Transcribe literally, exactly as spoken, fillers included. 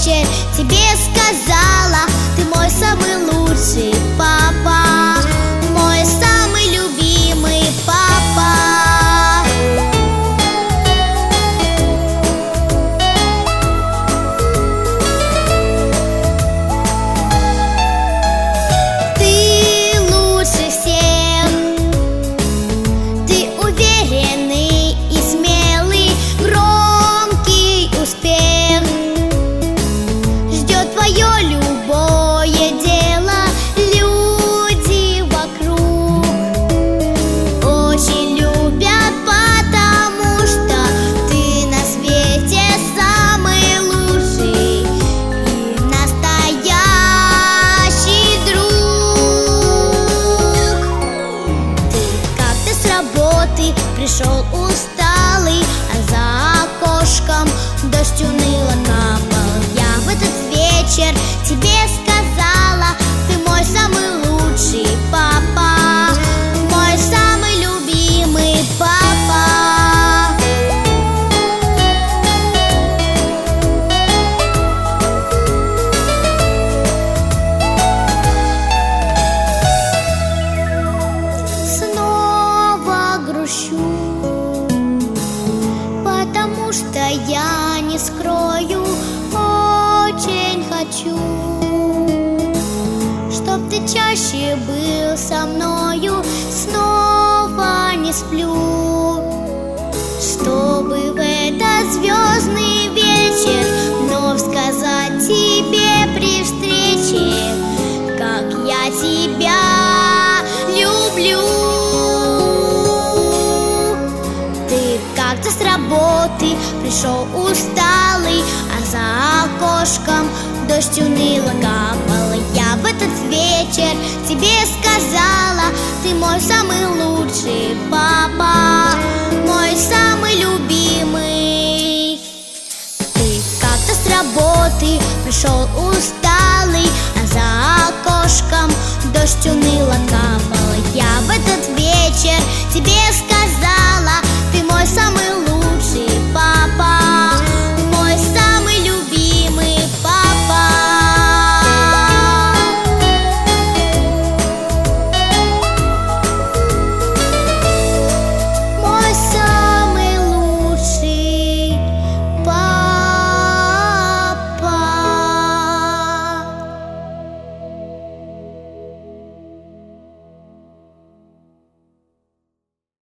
вечер тебе сказала: ты мой самый лучший папа, мой самый любимый папа. Ты лучше всех, ты уверенный и смелый, громкий успех ждет твое любое дело. Люди вокруг очень любят, потому что ты на свете самый лучший и настоящий друг. Ты как-то с работы пришел усталый, а за окошком дождь уныло капал. Я в этот вечер тебе сказала: ты мой самый лучший папа, мой самый любимый папа. Снова грущу, потому что я не скрою, очень хочу, чтоб ты чаще был со мною. Снова не сплю, чтобы в этот звездный вечер вновь сказать тебе при встрече, как я тебя люблю. Ты как-то с работы пришел усталый, а за окошком дождь уныло капал. Я в этот вечер тебе сказала: ты мой самый лучший папа, мой самый любимый. Ты как-то с работы пришел усталый, а за окошком дождь уныло капал. Я в этот вечер тебе сказала: